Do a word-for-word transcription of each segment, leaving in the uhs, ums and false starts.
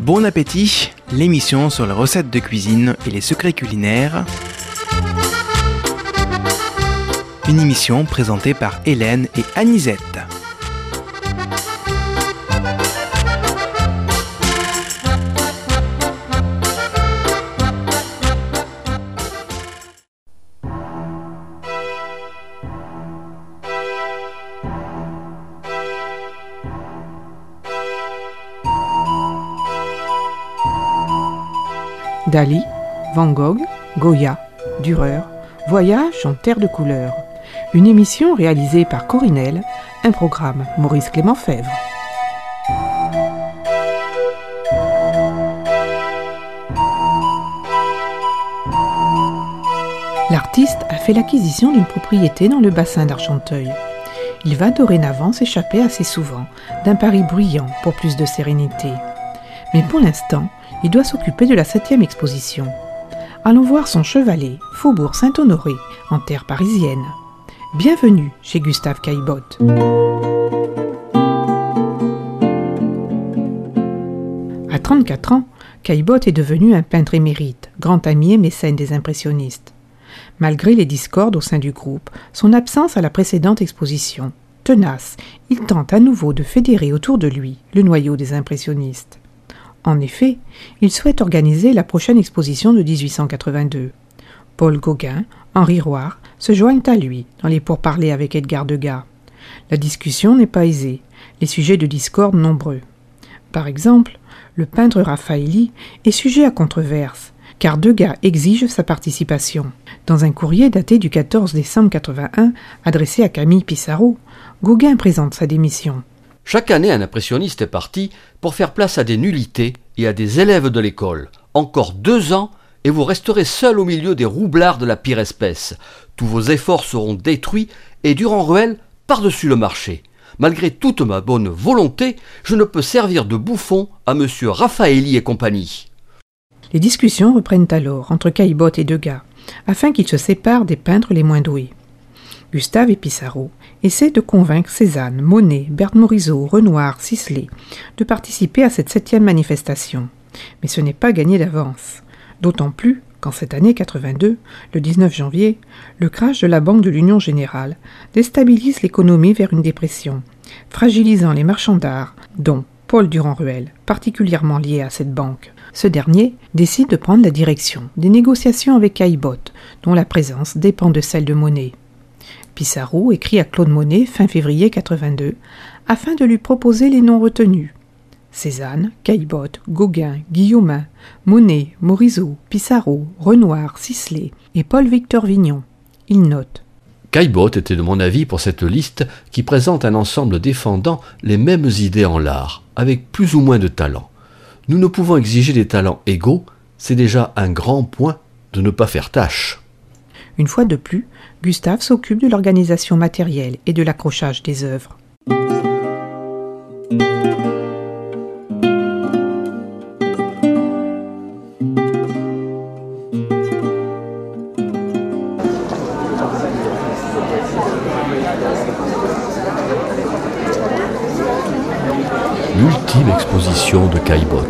Bon appétit, l'émission sur les recettes de cuisine et les secrets culinaires. Une émission présentée par Hélène et Anisette. Dali, Van Gogh, Goya, Dürer, Voyage en terre de couleurs. Une émission réalisée par Corinel, un programme Maurice Clément Fèvre. L'artiste a fait l'acquisition d'une propriété dans le bassin d'Argenteuil. Il va dorénavant s'échapper assez souvent d'un Paris bruyant pour plus de sérénité. Mais pour l'instant, il doit s'occuper de la septième exposition. Allons voir son chevalet, Faubourg Saint-Honoré, en terre parisienne. Bienvenue chez Gustave Caillebotte. À trente-quatre ans, Caillebotte est devenu un peintre émérite, grand ami et mécène des impressionnistes. Malgré les discordes au sein du groupe, son absence à la précédente exposition, tenace, il tente à nouveau de fédérer autour de lui le noyau des impressionnistes. En effet, il souhaite organiser la prochaine exposition de dix-huit cent quatre-vingt-deux. Paul Gauguin, Henri Roire se joignent à lui dans les pourparlers avec Edgar Degas. La discussion n'est pas aisée, les sujets de discorde nombreux. Par exemple, le peintre Raffaelli est sujet à controverse, car Degas exige sa participation. Dans un courrier daté du quatorze décembre quatre-vingt-un, adressé à Camille Pissarro, Gauguin présente sa démission. Chaque année, un impressionniste est parti pour faire place à des nullités et à des élèves de l'école. Encore deux ans, et vous resterez seul au milieu des roublards de la pire espèce. Tous vos efforts seront détruits et Durand-Ruel par-dessus le marché. Malgré toute ma bonne volonté, je ne peux servir de bouffon à monsieur Raffaelli et compagnie. Les discussions reprennent alors entre Caillebotte et Degas, afin qu'ils se séparent des peintres les moins doués. Gustave et Pissarro essaient de convaincre Cézanne, Monet, Berthe Morisot, Renoir, Sisley de participer à cette septième manifestation. Mais ce n'est pas gagné d'avance. D'autant plus qu'en cette année quatre-vingt-deux, le dix-neuf janvier, le crash de la Banque de l'Union Générale déstabilise l'économie vers une dépression, fragilisant les marchands d'art, dont Paul Durand-Ruel, particulièrement lié à cette banque. Ce dernier décide de prendre la direction des négociations avec Caillebotte, dont la présence dépend de celle de Monet. Pissarro écrit à Claude Monet fin février quatre-vingt-deux afin de lui proposer les noms retenus. Cézanne, Caillebotte, Gauguin, Guillaumin, Monet, Morisot, Pissarro, Renoir, Sisley et Paul-Victor Vignon. Il note. Caillebotte était de mon avis pour cette liste qui présente un ensemble défendant les mêmes idées en l'art, avec plus ou moins de talent. Nous ne pouvons exiger des talents égaux, c'est déjà un grand point de ne pas faire tâche. Une fois de plus, Gustave s'occupe de l'organisation matérielle et de l'accrochage des œuvres. L'ultime exposition de Caillebotte.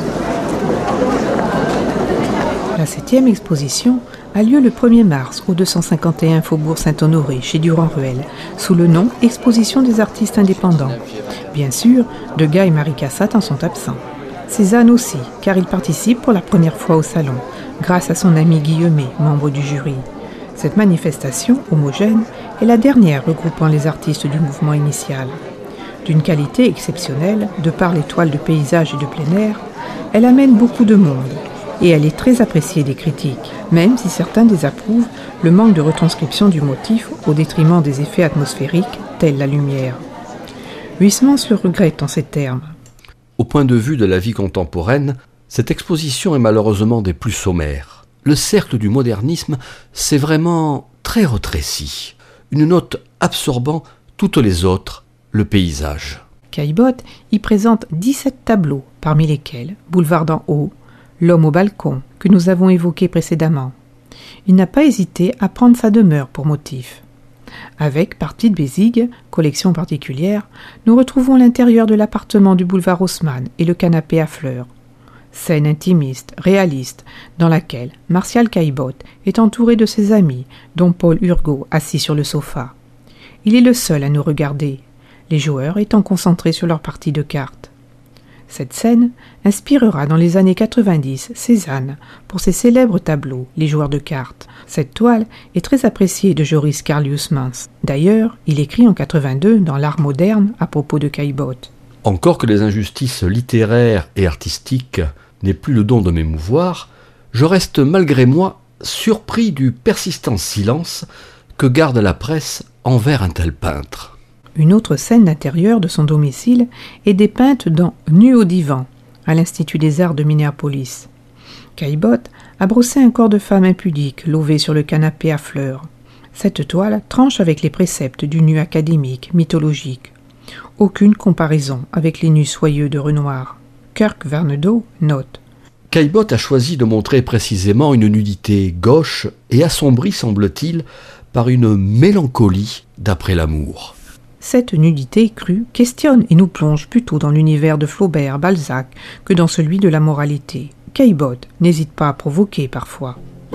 La septième exposition a lieu le premier mars au deux cent cinquante et un Faubourg Saint-Honoré chez Durand-Ruel, sous le nom Exposition des artistes indépendants. Bien sûr, Degas et Marie Cassatt en sont absents. Cézanne aussi, car il participe pour la première fois au salon, grâce à son ami Guillemet, membre du jury. Cette manifestation, homogène, est la dernière regroupant les artistes du mouvement initial. D'une qualité exceptionnelle, de par les toiles de paysage et de plein air, elle amène beaucoup de monde. Et elle est très appréciée des critiques, même si certains désapprouvent le manque de retranscription du motif au détriment des effets atmosphériques, tels la lumière. Huysmans le regrette en ces termes. Au point de vue de la vie contemporaine, cette exposition est malheureusement des plus sommaires. Le cercle du modernisme s'est vraiment très rétréci, une note absorbant toutes les autres, le paysage. Caillebotte y présente dix-sept tableaux, parmi lesquels Boulevard d'en haut, L'homme au balcon, que nous avons évoqué précédemment. Il n'a pas hésité à prendre sa demeure pour motif. Avec Partie de Bézigue, collection particulière, nous retrouvons l'intérieur de l'appartement du boulevard Haussmann et le canapé à fleurs. Scène intimiste, réaliste, dans laquelle Martial Caillebotte est entouré de ses amis, dont Paul Urgo assis sur le sofa. Il est le seul à nous regarder, les joueurs étant concentrés sur leur partie de cartes. Cette scène inspirera dans les années quatre-vingt-dix Cézanne pour ses célèbres tableaux, Les joueurs de cartes. Cette toile est très appréciée de Joris Carlius-Mans. D'ailleurs, il écrit en quatre-vingt-deux dans L'Art moderne à propos de Caillebotte. Encore que les injustices littéraires et artistiques n'aient plus le don de m'émouvoir, je reste malgré moi surpris du persistant silence que garde la presse envers un tel peintre. Une autre scène d'intérieur de son domicile est dépeinte dans Nu au divan, à l'Institut des Arts de Minneapolis. Caillebotte a brossé un corps de femme impudique, lové sur le canapé à fleurs. Cette toile tranche avec les préceptes du nu académique, mythologique. Aucune comparaison avec les nus soyeux de Renoir. Kirk Vernedo note. Caillebotte a choisi de montrer précisément une nudité gauche et assombrie, semble-t-il, par une mélancolie d'après l'amour. Cette nudité crue questionne et nous plonge plutôt dans l'univers de Flaubert, Balzac, que dans celui de la moralité. Caillebotte n'hésite pas à provoquer parfois.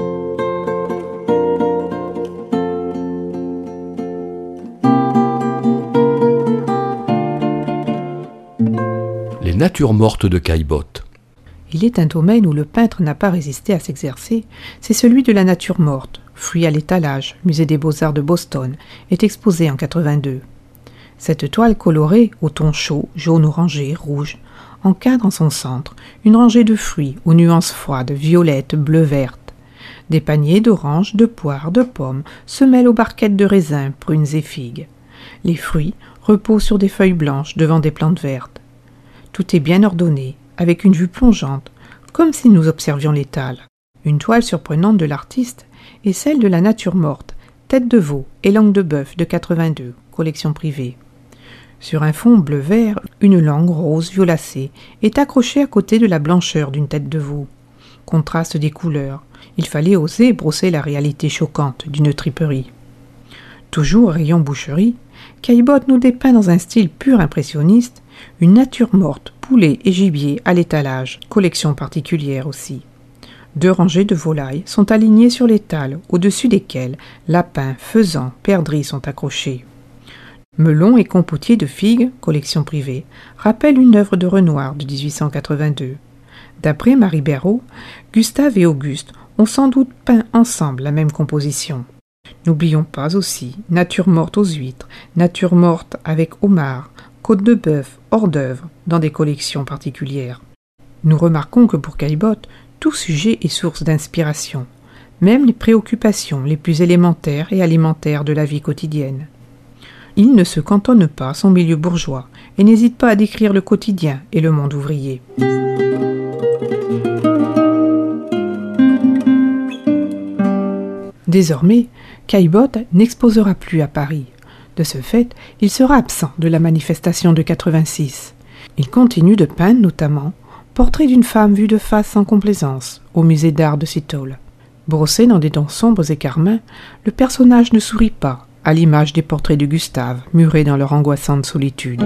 Les natures mortes de Caillebotte. Il est un domaine où le peintre n'a pas résisté à s'exercer, c'est celui de la nature morte. Fruit à l'étalage, Musée des Beaux-Arts de Boston, est exposé en quatre-vingt-deux. Cette toile colorée, aux tons chauds, jaune orangé, rouge, encadre en son centre une rangée de fruits aux nuances froides, violettes, bleues, vertes. Des paniers d'oranges, de poires, de pommes se mêlent aux barquettes de raisins, prunes et figues. Les fruits reposent sur des feuilles blanches devant des plantes vertes. Tout est bien ordonné, avec une vue plongeante, comme si nous observions l'étal. Une toile surprenante de l'artiste est celle de la nature morte, tête de veau et langue de bœuf de quatre-vingt-deux, collection privée. Sur un fond bleu-vert, une langue rose violacée est accrochée à côté de la blancheur d'une tête de veau. Contraste des couleurs, il fallait oser brosser la réalité choquante d'une triperie. Toujours rayon boucherie, Caillebotte nous dépeint dans un style pur impressionniste une nature morte, poulet et gibier à l'étalage, collection particulière aussi. Deux rangées de volailles sont alignées sur l'étal, au-dessus desquelles lapins, faisans, perdrix sont accrochés. Melon et compotier de figues, collection privée, rappellent une œuvre de Renoir de dix-huit cent quatre-vingt-deux. D'après Marie Béraud, Gustave et Auguste ont sans doute peint ensemble la même composition. N'oublions pas aussi nature morte aux huîtres, nature morte avec homard, côte de bœuf, hors d'œuvre, dans des collections particulières. Nous remarquons que pour Caillebotte, tout sujet est source d'inspiration, même les préoccupations les plus élémentaires et alimentaires de la vie quotidienne. Il ne se cantonne pas à son milieu bourgeois et n'hésite pas à décrire le quotidien et le monde ouvrier. Désormais, Caillebotte n'exposera plus à Paris. De ce fait, il sera absent de la manifestation de quatre-vingt-six. Il continue de peindre notamment Portrait d'une femme vue de face sans complaisance au musée d'art de Seattle. Brossé dans des tons sombres et carmins, le personnage ne sourit pas, à l'image des portraits de Gustave, murés dans leur angoissante solitude.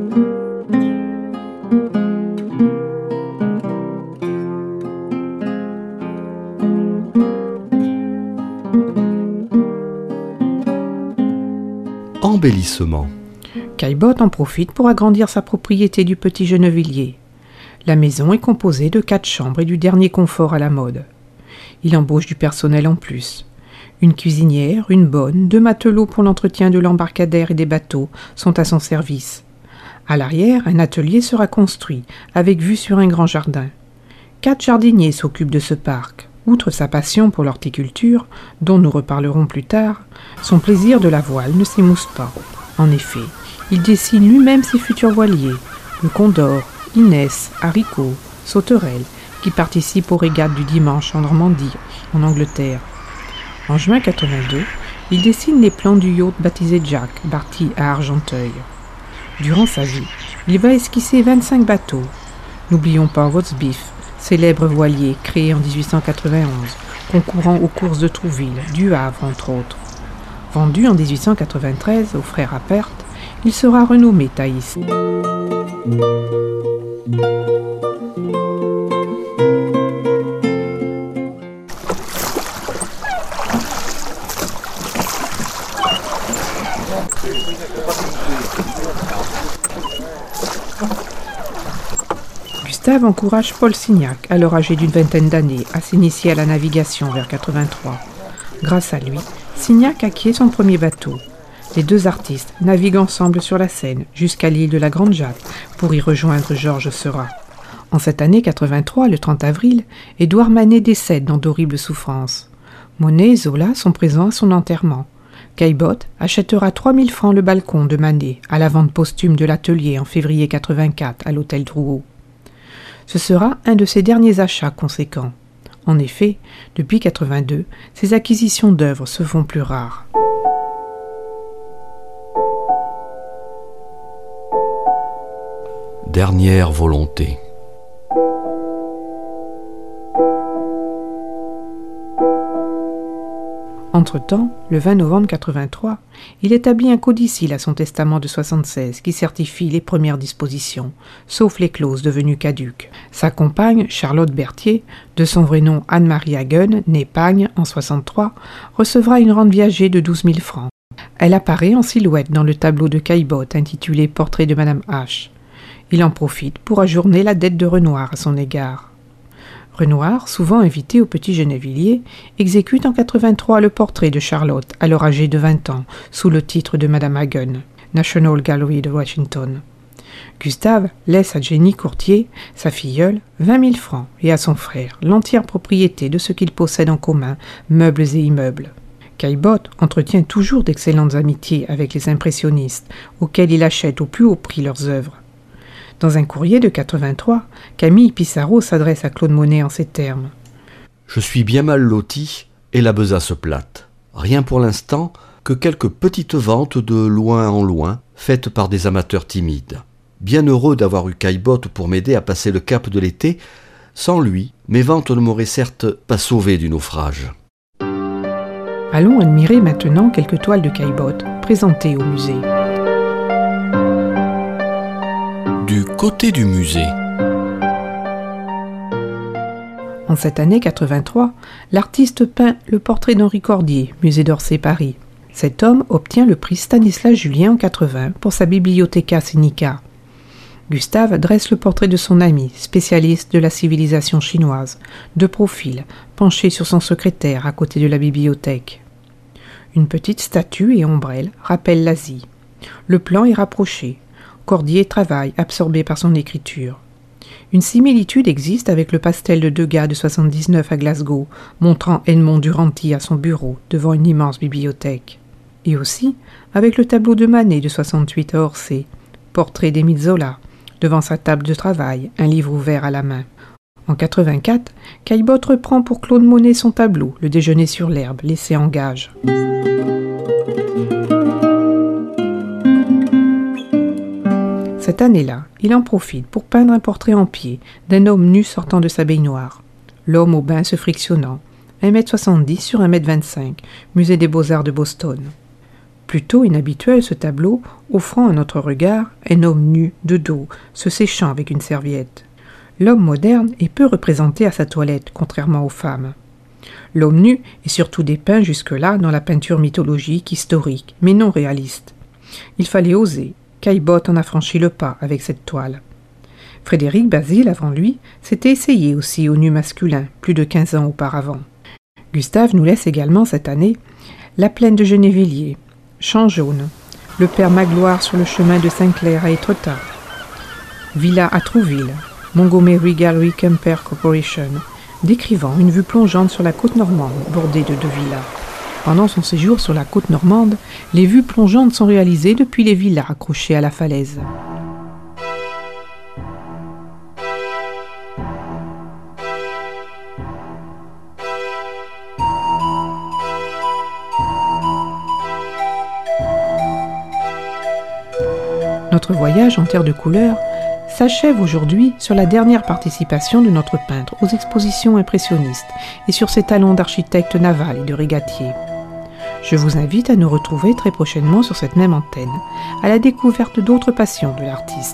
Embellissement. Caillebotte en profite pour agrandir sa propriété du Petit Gennevilliers. La maison est composée de quatre chambres et du dernier confort à la mode. Il embauche du personnel en plus. Une cuisinière, une bonne, deux matelots pour l'entretien de l'embarcadère et des bateaux sont à son service. À l'arrière, un atelier sera construit, avec vue sur un grand jardin. Quatre jardiniers s'occupent de ce parc. Outre sa passion pour l'horticulture, dont nous reparlerons plus tard, son plaisir de la voile ne s'émousse pas. En effet, il dessine lui-même ses futurs voiliers, le Condor, Inès, Haricot, Sauterelle, qui participent aux régates du dimanche en Normandie, en Angleterre. En juin quatre-vingt-deux, il dessine les plans du yacht baptisé Jack, parti à Argenteuil. Durant sa vie, il va esquisser vingt-cinq bateaux. N'oublions pas Watsbeef, célèbre voilier créé en dix-huit cent quatre-vingt-onze, concourant aux courses de Trouville, du Havre entre autres. Vendu en dix-huit cent quatre-vingt-treize aux frères Appert, il sera renommé Thaïs. Gustave encourage Paul Signac, alors âgé d'une vingtaine d'années, à s'initier à la navigation vers quatre-vingt-trois. Grâce à lui, Signac acquiert son premier bateau. Les deux artistes naviguent ensemble sur la Seine jusqu'à l'île de la Grande Jatte pour y rejoindre Georges Seurat. En cette année quatre-vingt-trois, le trente avril, Édouard Manet décède dans d'horribles souffrances. Monet et Zola sont présents à son enterrement. Caillebotte achètera trois mille francs le balcon de Manet à la vente posthume de l'atelier en février quatre-vingt-quatre à l'hôtel Drouot. Ce sera un de ses derniers achats conséquents. En effet, depuis quatre-vingt-deux, ses acquisitions d'œuvres se font plus rares. Dernière volonté. Entre-temps, le vingt novembre quatre-vingt-trois, il établit un codicille à son testament de soixante-seize qui certifie les premières dispositions, sauf les clauses devenues caduques. Sa compagne, Charlotte Berthier, de son vrai nom Anne-Marie Hagen, née Pagne en soixante-trois, recevra une rente viager de douze mille francs. Elle apparaît en silhouette dans le tableau de Caillebotte intitulé « Portrait de Madame H ». Il en profite pour ajourner la dette de Renoir à son égard. Renoir, souvent invité au Petit Gennevilliers, exécute en quatre-vingt-trois le portrait de Charlotte, alors âgée de vingt ans, sous le titre de Madame Hagen, National Gallery de Washington. Gustave laisse à Jenny Courtier, sa filleule, vingt mille francs et à son frère l'entière propriété de ce qu'ils possèdent en commun, meubles et immeubles. Caillebotte entretient toujours d'excellentes amitiés avec les impressionnistes, auxquels il achète au plus haut prix leurs œuvres. Dans un courrier de quatre-vingt-trois, Camille Pissarro s'adresse à Claude Monet en ces termes. « Je suis bien mal loti et la besace plate. Rien pour l'instant que quelques petites ventes de loin en loin, faites par des amateurs timides. Bien heureux d'avoir eu Caillebotte pour m'aider à passer le cap de l'été. Sans lui, mes ventes ne m'auraient certes pas sauvé du naufrage. » Allons admirer maintenant quelques toiles de Caillebotte présentées au musée. Du côté du musée. En cette année quatre-vingt-trois, l'artiste peint le portrait d'Henri Cordier, musée d'Orsay Paris. Cet homme obtient le prix Stanislas Julien en quatre-vingts pour sa Bibliotheca Sinica. Gustave dresse le portrait de son ami, spécialiste de la civilisation chinoise, de profil, penché sur son secrétaire à côté de la bibliothèque. Une petite statue et ombrelle rappellent l'Asie. Le plan est rapproché. Cordier travaille, absorbé par son écriture. Une similitude existe avec le pastel de Degas de soixante-dix-neuf à Glasgow, montrant Edmond Duranty à son bureau, devant une immense bibliothèque. Et aussi avec le tableau de Manet de soixante-huit à Orsay, portrait d'Émile Zola, devant sa table de travail, un livre ouvert à la main. En quatre-vingt-quatre, Caillebotte reprend pour Claude Monet son tableau, Le déjeuner sur l'herbe, laissé en gage. Cette année-là, il en profite pour peindre un portrait en pied d'un homme nu sortant de sa baignoire. L'homme au bain se frictionnant, un mètre soixante-dix sur un mètre vingt-cinq, musée des Beaux-Arts de Boston. Plutôt inhabituel ce tableau, offrant à notre regard un homme nu, de dos, se séchant avec une serviette. L'homme moderne est peu représenté à sa toilette, contrairement aux femmes. L'homme nu est surtout dépeint jusque-là dans la peinture mythologique, historique, mais non réaliste. Il fallait oser. Caillebotte en a franchi le pas avec cette toile. Frédéric Bazille, avant lui, s'était essayé aussi au nu masculin, plus de quinze ans auparavant. Gustave nous laisse également cette année La plaine de Gennevilliers, Champ jaune, le père Magloire sur le chemin de Saint-Clair à Étretat, Villa à Trouville, Montgomery Gallery Camper Corporation, décrivant une vue plongeante sur la côte normande bordée de deux villas. Pendant son séjour sur la côte normande, les vues plongeantes sont réalisées depuis les villas accrochées à la falaise. Notre voyage en terre de couleurs s'achève aujourd'hui sur la dernière participation de notre peintre aux expositions impressionnistes et sur ses talents d'architecte naval et de régatier. Je vous invite à nous retrouver très prochainement sur cette même antenne, à la découverte d'autres passions de l'artiste.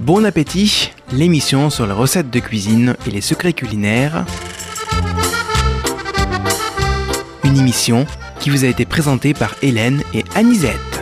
Bon appétit, l'émission sur les recettes de cuisine et les secrets culinaires. Une émission qui vous a été présentée par Hélène et Anisette.